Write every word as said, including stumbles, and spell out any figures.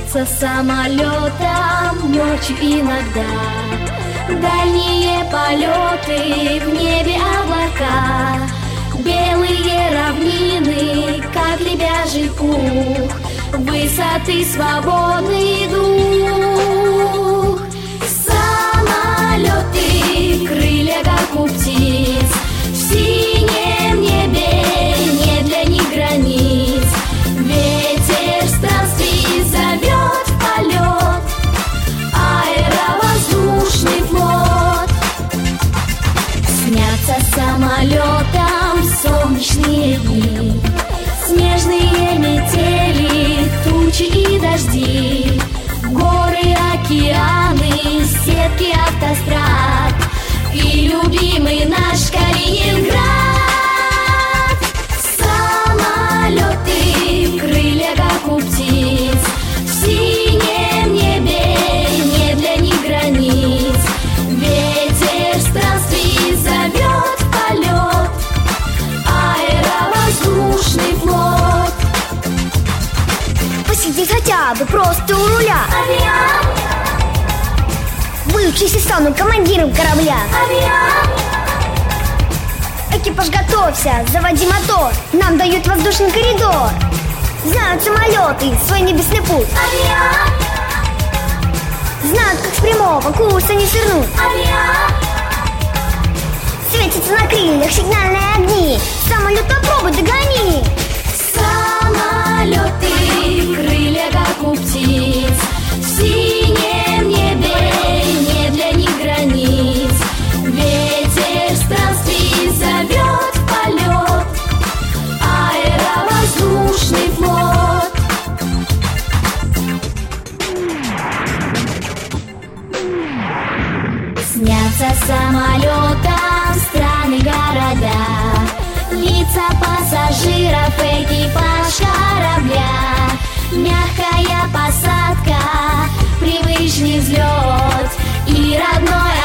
Снятся самолетом ночью иногда дальние полеты, в небе облака, белые равнины, как лебяжий пух, высоты, свободный дух. Самолеты, крылья, как у птиц, в синем небе нет для них границ. Ветер странствий зовет в полет, аэровоздушный флот. Снятся самолетом солнечные дни, снежные метели, тучи и дожди, горы, океаны, сетки автострад и любимый наш Калининград. Самолеты, крылья, как у птиц, в синем небе нет для них границ. Ветер странствий зовет в полет, аэровоздушный флот. Посиди хотя бы просто у руля. Авиан, Выучись и стану командиром корабля. авиан, Экипаж, готовься, заводи мотор, нам дают воздушный коридор. Знают самолеты свой небесный путь, авиан, знают, как с прямого курса не свернуть. авиан. Светятся на крыльях сигнальные огни, самолет попробуй догони. Самолеты, крылья, как у птиц, в синем небе нет для них границ. Ветер странствий зовет в полет, аэровоздушный флот. Снятся самолетом страны, города, лица пассажиров, экипаж корабля. Мягкая посадка, привычный взлет и родной